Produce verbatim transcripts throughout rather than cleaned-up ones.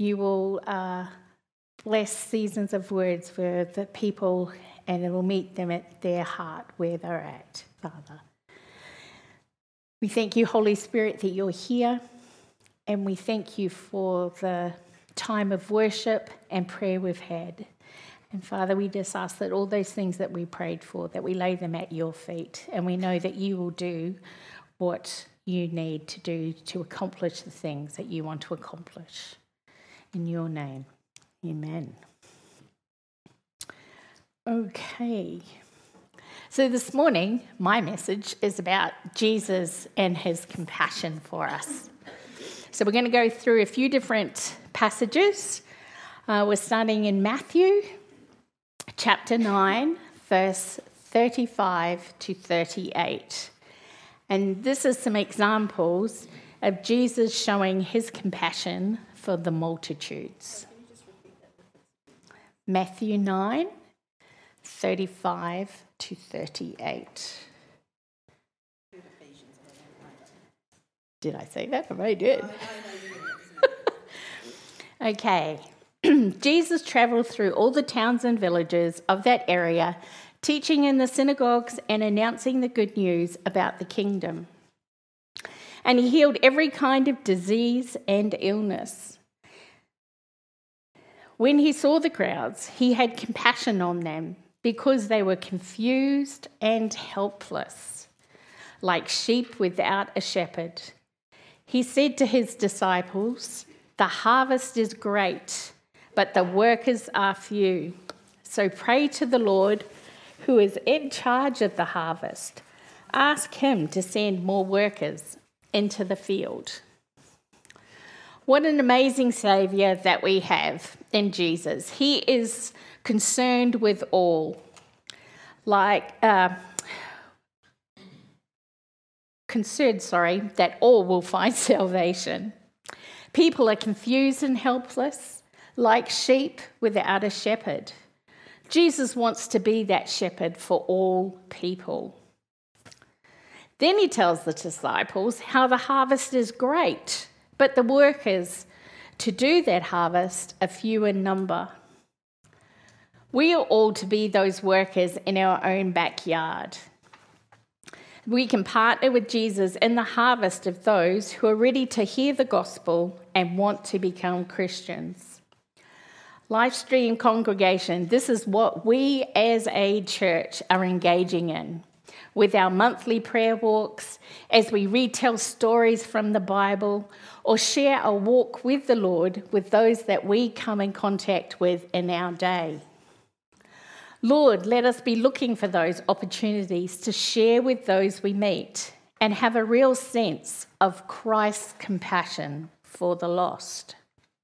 you will uh, bless seasons of words for the people, and it will meet them at their heart where they're at, Father. We thank you, Holy Spirit, that you're here, and we thank you for the time of worship and prayer we've had. And Father, we just ask that all those things that we prayed for, that we lay them at your feet, and we know that you will do what you need to do to accomplish the things that you want to accomplish. In your name, amen. Okay. So this morning, my message is about Jesus and his compassion for us. So we're going to go through a few different passages. Uh, we're starting in Matthew chapter nine, verse thirty-five to thirty-eight. And this is some examples of Jesus showing his compassion for the multitudes. Matthew nine, thirty-five to thirty-eight. Did I say that? I did. Okay. Jesus travelled through all the towns and villages of that area, teaching in the synagogues and announcing the good news about the kingdom. And he healed every kind of disease and illness. When he saw the crowds, he had compassion on them because they were confused and helpless, like sheep without a shepherd. He said to his disciples, "The harvest is great, but the workers are few. So pray to the Lord, who is in charge of the harvest. Ask him to send more workers into the field." What an amazing Saviour that we have in Jesus. He is concerned with all. Like, uh, concerned, sorry, that all will find salvation. People are confused and helpless, like sheep without a shepherd. Jesus wants to be that shepherd for all people. Then he tells the disciples how the harvest is great, but the workers to do that harvest are few in number. We are all to be those workers in our own backyard. We can partner with Jesus in the harvest of those who are ready to hear the gospel and want to become Christians. Livestream congregation, this is what we as a church are engaging in with our monthly prayer walks, as we retell stories from the Bible or share a walk with the Lord with those that we come in contact with in our day. Lord, let us be looking for those opportunities to share with those we meet and have a real sense of Christ's compassion for the lost.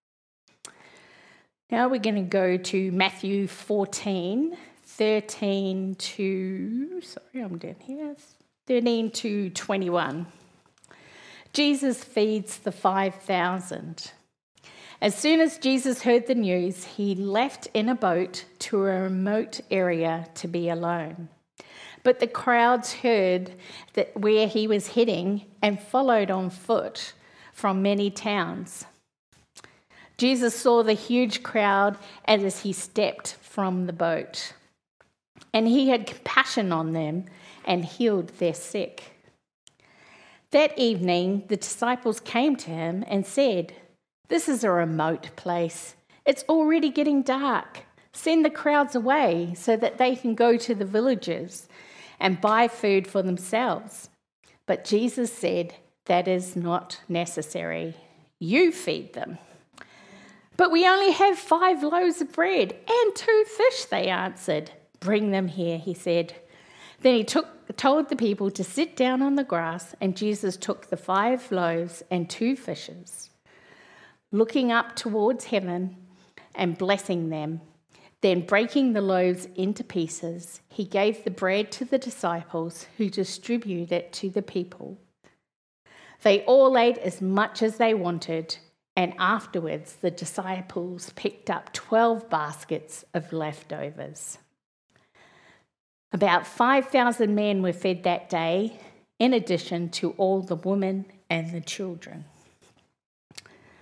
Now we're going to go to Matthew fourteen, thirteen to, sorry, I'm down here, thirteen to twenty-one. Jesus feeds the five thousand. As soon as Jesus heard the news, he left in a boat to a remote area to be alone. But the crowds heard that where he was heading and followed on foot from many towns. Jesus saw the huge crowd as he stepped from the boat, and he had compassion on them and healed their sick. That evening, the disciples came to him and said, "This is a remote place. It's already getting dark. Send the crowds away so that they can go to the villages and buy food for themselves." But Jesus said, "That is not necessary. You feed them." "But we only have five loaves of bread and two fish," they answered. "Bring them here," he said. Then he took, told the people to sit down on the grass, and Jesus took the five loaves and two fishes. Looking up towards heaven and blessing them, then breaking the loaves into pieces, he gave the bread to the disciples, who distributed it to the people. They all ate as much as they wanted, and afterwards the disciples picked up twelve baskets of leftovers. About five thousand men were fed that day, in addition to all the women and the children.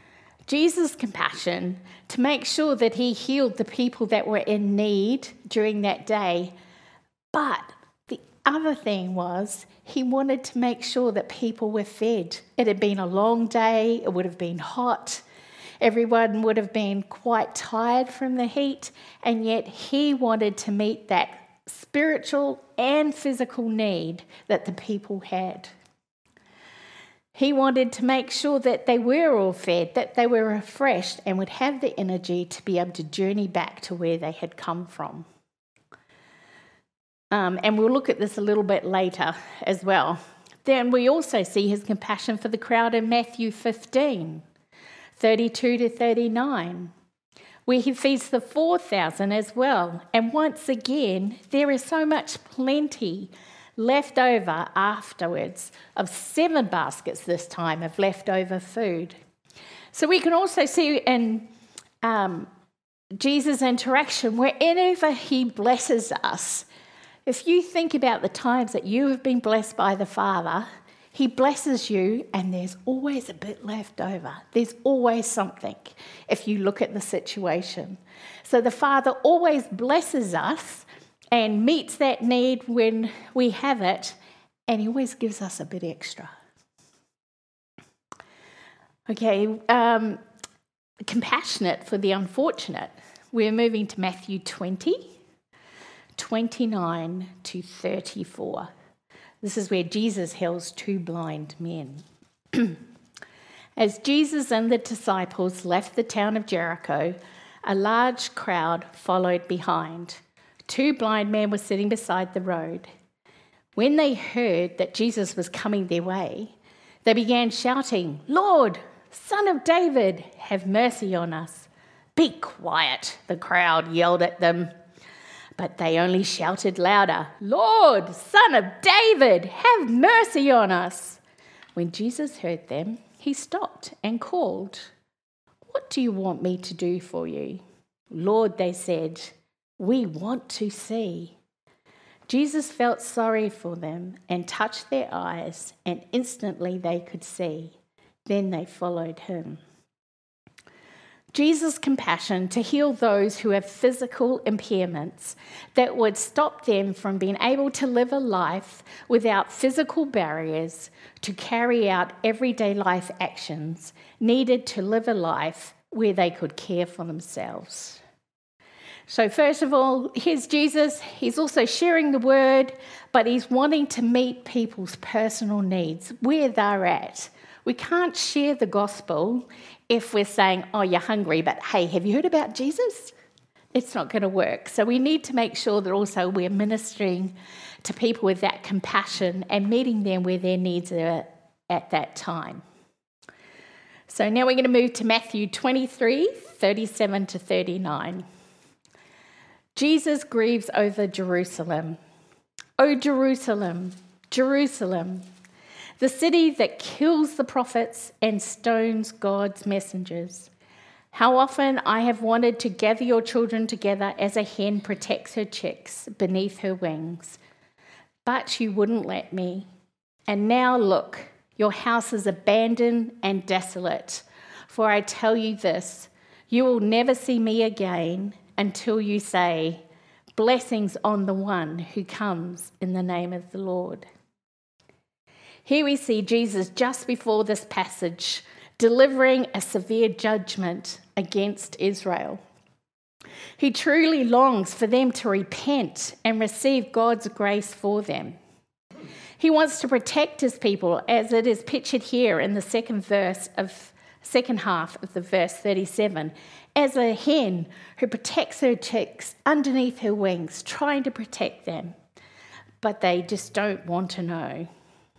Jesus' compassion to make sure that he healed the people that were in need during that day. But the other thing was he wanted to make sure that people were fed. It had been a long day. It would have been hot. Everyone would have been quite tired from the heat, and yet he wanted to meet that spiritual and physical need that the people had. He wanted to make sure that they were all fed, that they were refreshed and would have the energy to be able to journey back to where they had come from. Um, and we'll look at this a little bit later as well. Then we also see his compassion for the crowd in Matthew fifteen, thirty-two to thirty-nine, where he feeds the four thousand as well. And once again, there is so much plenty left over afterwards, of seven baskets this time of leftover food. So we can also see in um, Jesus' interaction, wherever he blesses us, if you think about the times that you have been blessed by the Father, he blesses you and there's always a bit left over. There's always something if you look at the situation. So the Father always blesses us and meets that need when we have it, and he always gives us a bit extra. Okay, um, compassionate for the unfortunate. We're moving to Matthew twenty, twenty-nine to thirty-four. This is where Jesus heals two blind men. As Jesus and the disciples left the town of Jericho, a large crowd followed behind. Two blind men were sitting beside the road. When they heard that Jesus was coming their way, they began shouting, "Lord, Son of David, have mercy on us." "Be quiet," the crowd yelled at them. But they only shouted louder, "Lord, Son of David, have mercy on us." When Jesus heard them, he stopped and called, "What do you want me to do for you?" "Lord," they said, "we want to see." Jesus felt sorry for them and touched their eyes, and instantly they could see. Then they followed him. Jesus' compassion to heal those who have physical impairments that would stop them from being able to live a life without physical barriers to carry out everyday life actions needed to live a life where they could care for themselves. So first of all, here's Jesus. He's also sharing the word, but he's wanting to meet people's personal needs, where they're at. We can't share the gospel if we're saying, "Oh, you're hungry, but hey, have you heard about Jesus?" It's not going to work. So we need to make sure that also we're ministering to people with that compassion and meeting them where their needs are at that time. So now we're going to move to Matthew twenty-three, thirty-seven to thirty-nine. Jesus grieves over Jerusalem. "O Jerusalem, Jerusalem, the city that kills the prophets and stones God's messengers. How often I have wanted to gather your children together as a hen protects her chicks beneath her wings, but you wouldn't let me. And now look, your house is abandoned and desolate. For I tell you this, you will never see me again until you say, 'Blessings on the one who comes in the name of the Lord.'" Here we see Jesus just before this passage delivering a severe judgment against Israel. He truly longs for them to repent and receive God's grace for them. He wants to protect his people, as it is pictured here in the second verse of second half of the verse thirty-seven, as a hen who protects her chicks underneath her wings, trying to protect them, but they just don't want to know.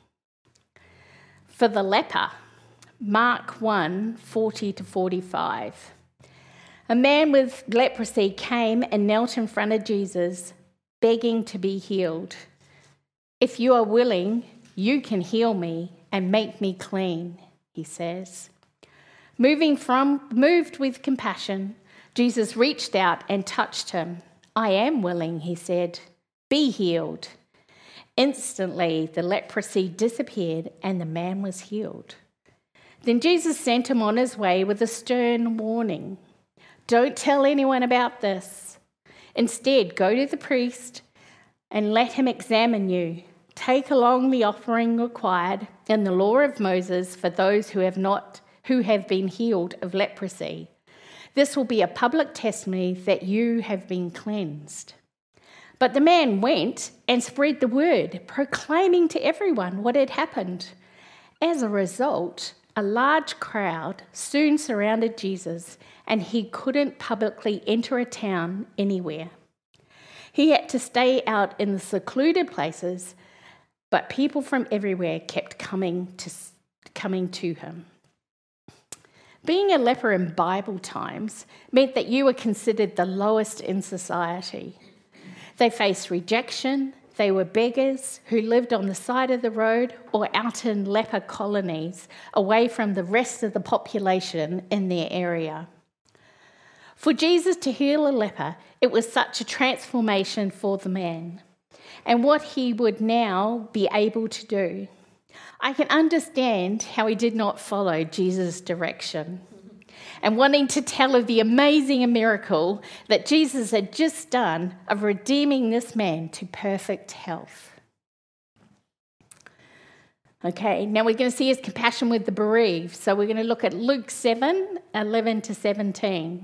For the leper, Mark one, forty to forty-five. A man with leprosy came and knelt in front of Jesus, begging to be healed. "If you are willing, you can heal me and make me clean," he says. Moving from, moved with compassion, Jesus reached out and touched him. "I am willing," he said. "Be healed." Instantly, the leprosy disappeared and the man was healed. Then Jesus sent him on his way with a stern warning. Don't tell anyone about this. Instead, go to the priest and let him examine you. Take along the offering required in the law of Moses for those who have not, who have been healed of leprosy. This will be a public testimony that you have been cleansed. But the man went and spread the word, proclaiming to everyone what had happened. As a result, a large crowd soon surrounded Jesus, and he couldn't publicly enter a town anywhere. He had to stay out in the secluded places, but people from everywhere kept coming to, coming to him. Being a leper in Bible times meant that you were considered the lowest in society. They faced rejection. They were beggars who lived on the side of the road or out in leper colonies away from the rest of the population in their area. For Jesus to heal a leper, it was such a transformation for the man and what he would now be able to do. I can understand how he did not follow Jesus' direction and wanting to tell of the amazing miracle that Jesus had just done of redeeming this man to perfect health. Okay, now we're going to see his compassion with the bereaved. So we're going to look at Luke seven, eleven to seventeen.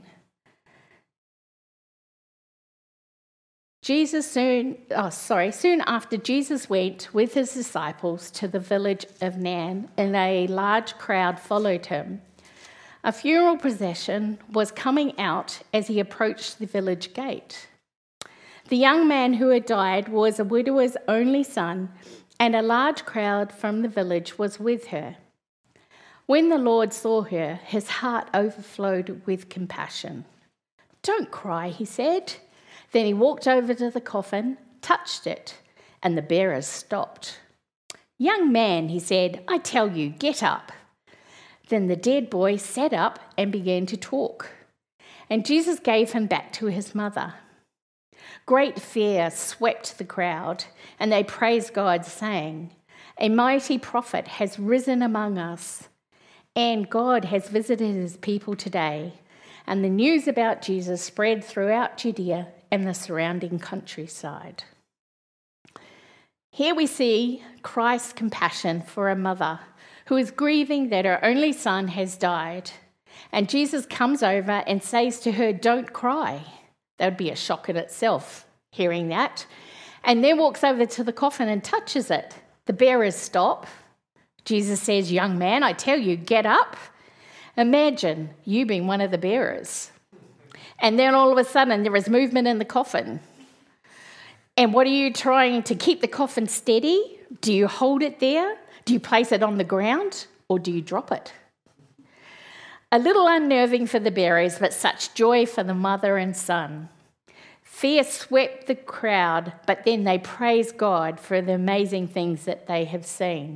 Jesus soon, oh sorry, soon after Jesus went with his disciples to the village of Nain, and a large crowd followed him. A funeral procession was coming out as he approached the village gate. The young man who had died was a widower's only son, and a large crowd from the village was with her. When the Lord saw her, his heart overflowed with compassion. "Don't cry," he said. Then he walked over to the coffin, touched it, and the bearers stopped. "Young man," he said, "I tell you, get up." Then the dead boy sat up and began to talk, and Jesus gave him back to his mother. Great fear swept the crowd, and they praised God, saying, "A mighty prophet has risen among us, and God has visited his people today." And the news about Jesus spread throughout Judea and the surrounding countryside. Here we see Christ's compassion for a mother who is grieving that her only son has died. And Jesus comes over and says to her, "Don't cry." That would be a shock in itself, hearing that. And then walks over to the coffin and touches it. The bearers stop. Jesus says, "Young man, I tell you, get up." Imagine you being one of the bearers. And then all of a sudden there is movement in the coffin. And what are you trying to keep the coffin steady? Do you hold it there? Do you place it on the ground? Or do you drop it? A little unnerving for the bearers, but such joy for the mother and son. Fear swept the crowd, but then they praised God for the amazing things that they have seen.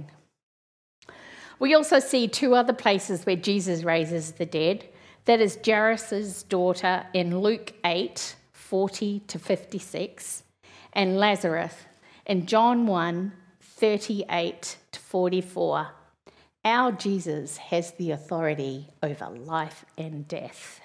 We also see two other places where Jesus raises the dead. That is Jairus' daughter in Luke eight, forty to fifty-six, and Lazarus in John one, thirty-eight to forty-four. Our Jesus has the authority over life and death.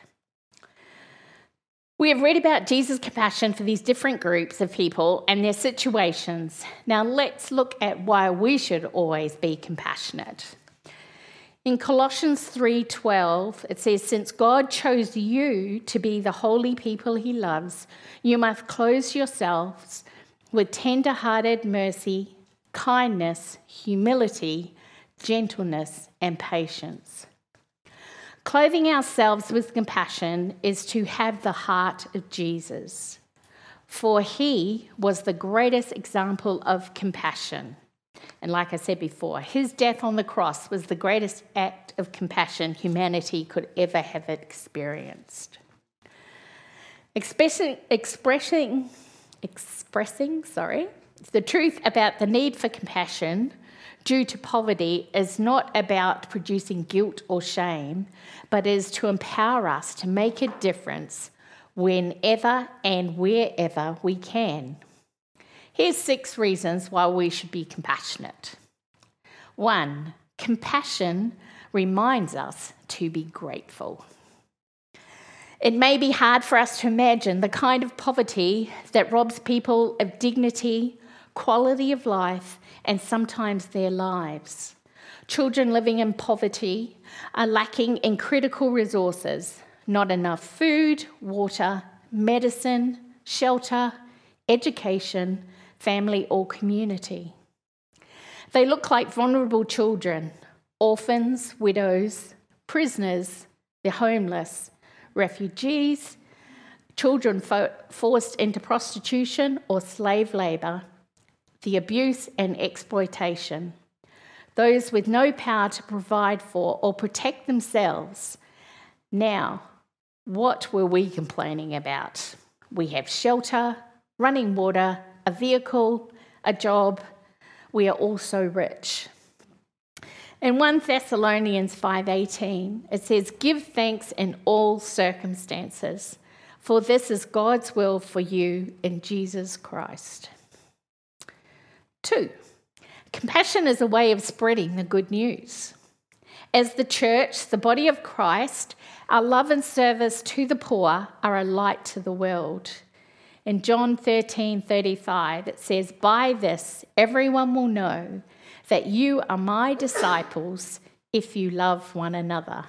We have read about Jesus' compassion for these different groups of people and their situations. Now let's look at why we should always be compassionate. In Colossians three twelve, it says, "Since God chose you to be the holy people he loves, you must clothe yourselves with tender-hearted mercy, kindness, humility, gentleness, and patience." Clothing ourselves with compassion is to have the heart of Jesus, for he was the greatest example of compassion. And like I said before, his death on the cross was the greatest act of compassion humanity could ever have experienced. Expressing, expressing, expressing, sorry, the truth about the need for compassion due to poverty is not about producing guilt or shame, but is to empower us to make a difference whenever and wherever we can. Here's six reasons why we should be compassionate. One, compassion reminds us to be grateful. It may be hard for us to imagine the kind of poverty that robs people of dignity, quality of life, and sometimes their lives. Children living in poverty are lacking in critical resources, not enough food, water, medicine, shelter, education, family, or community. They look like vulnerable children, orphans, widows, prisoners, the homeless, refugees, children fo- forced into prostitution or slave labour, the abuse and exploitation, those with no power to provide for or protect themselves. Now, what were we complaining about? We have shelter, running water, a vehicle, a job. We are also rich. In First Thessalonians five eighteen, it says, "Give thanks in all circumstances, for this is God's will for you in Jesus Christ." Two, compassion is a way of spreading the good news. As the church, the body of Christ, our love and service to the poor are a light to the world. In John thirteen thirty-five, it says, "By this everyone will know that you are my disciples if you love one another."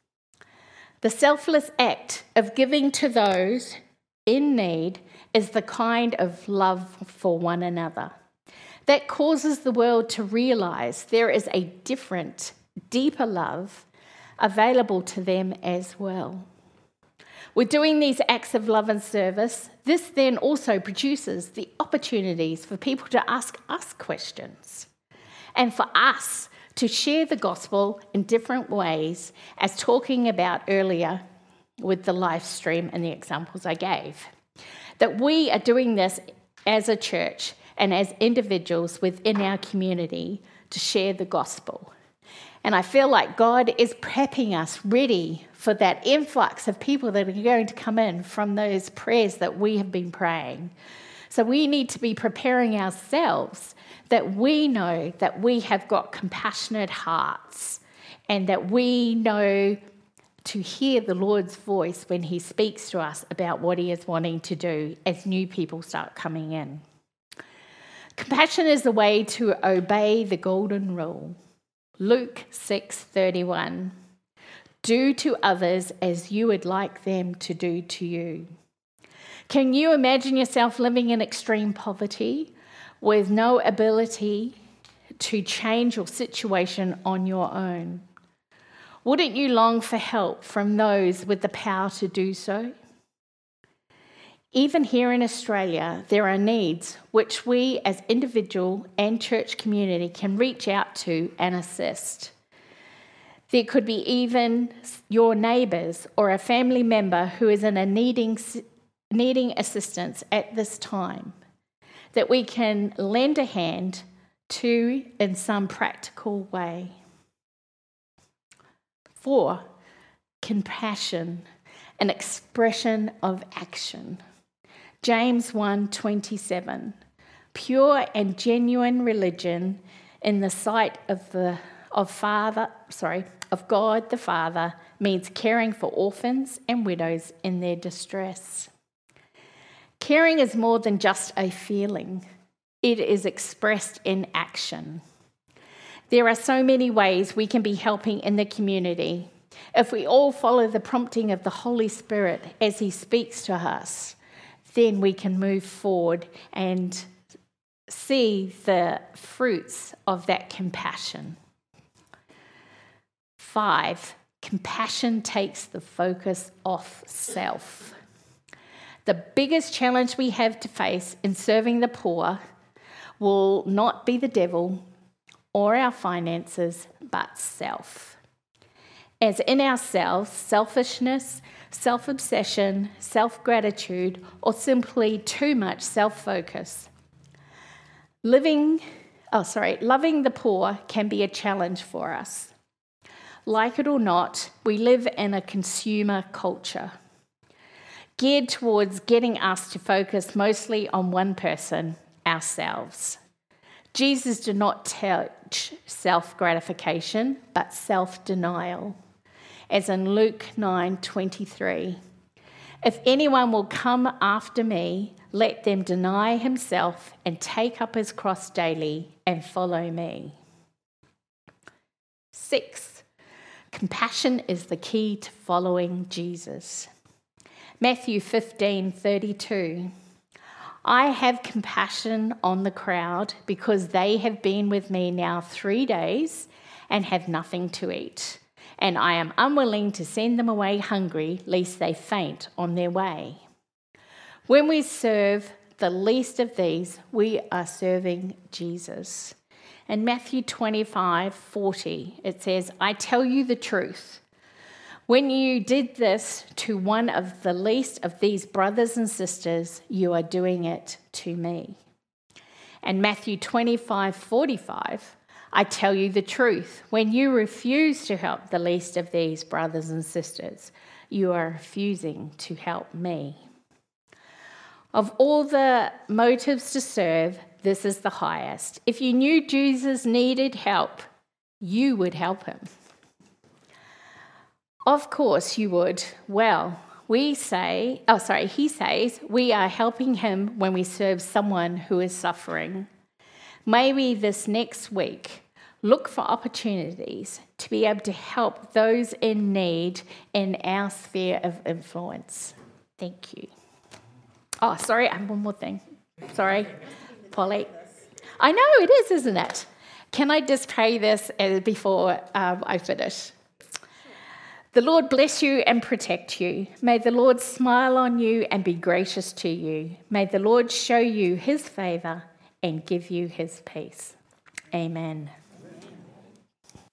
The selfless act of giving to those in need is the kind of love for one another that causes the world to realise there is a different, deeper love available to them as well. With doing these acts of love and service, this then also produces the opportunities for people to ask us questions and for us to share the gospel in different ways, as talking about earlier with the live stream and the examples I gave. That we are doing this as a church and as individuals within our community to share the gospel. And I feel like God is prepping us ready for that influx of people that are going to come in from those prayers that we have been praying. So we need to be preparing ourselves that we know that we have got compassionate hearts and that we know to hear the Lord's voice when he speaks to us about what he is wanting to do as new people start coming in. Compassion is the way to obey the golden rule. Luke six thirty-one. Do to others as you would like them to do to you. Can you imagine yourself living in extreme poverty with no ability to change your situation on your own? Wouldn't you long for help from those with the power to do so? Even here in Australia, there are needs which we as individual and church community can reach out to and assist. There could be even your neighbours or a family member who is in a needing, needing assistance at this time that we can lend a hand to in some practical way. Four, compassion, an expression of action. James one twenty-seven. Pure and genuine religion in the sight of the of Father, sorry, of God the Father means caring for orphans and widows in their distress. Caring is more than just a feeling. It is expressed in action. There are so many ways we can be helping in the community if we all follow the prompting of the Holy Spirit as he speaks to us. Then we can move forward and see the fruits of that compassion. Five, compassion takes the focus off self. The biggest challenge we have to face in serving the poor will not be the devil or our finances, but self. As in ourselves, selfishness, self-obsession, self-gratitude, or simply too much self-focus. Living, oh sorry, loving the poor can be a challenge for us. Like it or not, we live in a consumer culture, geared towards getting us to focus mostly on one person, ourselves. Jesus did not teach self-gratification, but self-denial, as in Luke nine twenty-three. If anyone will come after me, let them deny himself and take up his cross daily and follow me. Six, compassion is the key to following Jesus. Matthew fifteen thirty-two. I have compassion on the crowd because they have been with me now three days and have nothing to eat, and I am unwilling to send them away hungry lest they faint on their way. When we serve the least of these, we are serving Jesus. In Matthew twenty-five forty, it says, I tell you the truth. When you did this to one of the least of these brothers and sisters, you are doing it to me. And Matthew twenty-five forty-five, I tell you the truth. When you refuse to help the least of these brothers and sisters, you are refusing to help me. Of all the motives to serve, this is the highest. If you knew Jesus needed help, you would help him. Of course you would. Well, we say, oh, sorry, he says, we are helping him when we serve someone who is suffering. Maybe this next week, look for opportunities to be able to help those in need in our sphere of influence. Thank you. Oh, sorry, I have one more thing. Sorry, Polly. I know it is, isn't it? Can I just pray this before um, I finish? The Lord bless you and protect you. May the Lord smile on you and be gracious to you. May the Lord show you his favour and give you his peace. Amen.